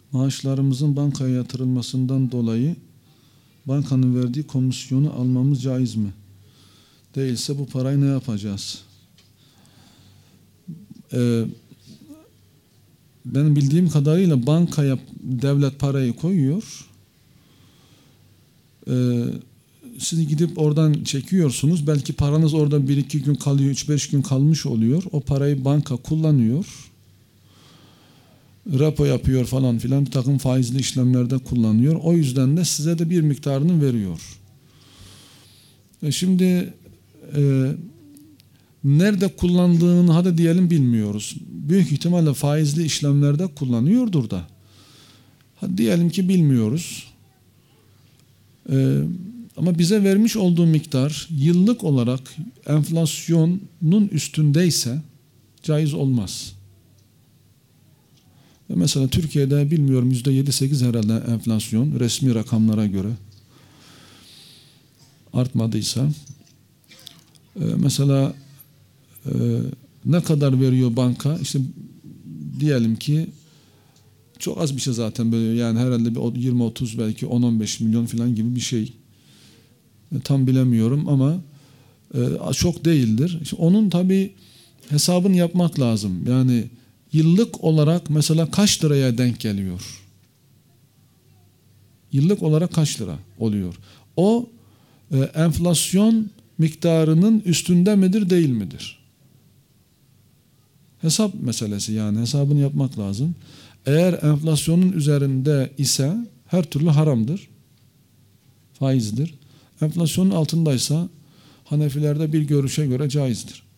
Maaşlarımızın bankaya yatırılmasından dolayı bankanın verdiği komisyonu almamız caiz mi? Değilse bu parayı ne yapacağız? Benim bildiğim kadarıyla bankaya devlet parayı koyuyor. Siz gidip oradan çekiyorsunuz. Belki paranız orada 1-2 gün kalıyor, 3-5 gün kalmış oluyor. O parayı banka kullanıyor. Repo yapıyor falan filan, bir takım faizli işlemlerde kullanıyor. O yüzden de size de bir miktarını veriyor. Şimdi nerede kullandığını hadi diyelim bilmiyoruz. Büyük ihtimalle faizli işlemlerde kullanıyordur da. Hadi diyelim ki bilmiyoruz. Ama bize vermiş olduğu miktar yıllık olarak enflasyonun üstündeyse caiz olmaz. Ve mesela Türkiye'de bilmiyorum %7-8 herhalde enflasyon resmi rakamlara göre artmadıysa mesela ne kadar veriyor banka? İşte diyelim ki çok az bir şey zaten böyle, yani herhalde bir 20-30 belki 10-15 milyon falan gibi bir şey. Tam bilemiyorum ama çok değildir. İşte onun tabii hesabını yapmak lazım. Yani yıllık olarak mesela kaç liraya denk geliyor? Yıllık olarak kaç lira oluyor? O enflasyon miktarının üstünde midir, değil midir? Hesap meselesi, yani hesabını yapmak lazım. Eğer enflasyonun üzerinde ise her türlü haramdır. Faizdir. Enflasyonun altındaysa Hanefilerde bir görüşe göre caizdir.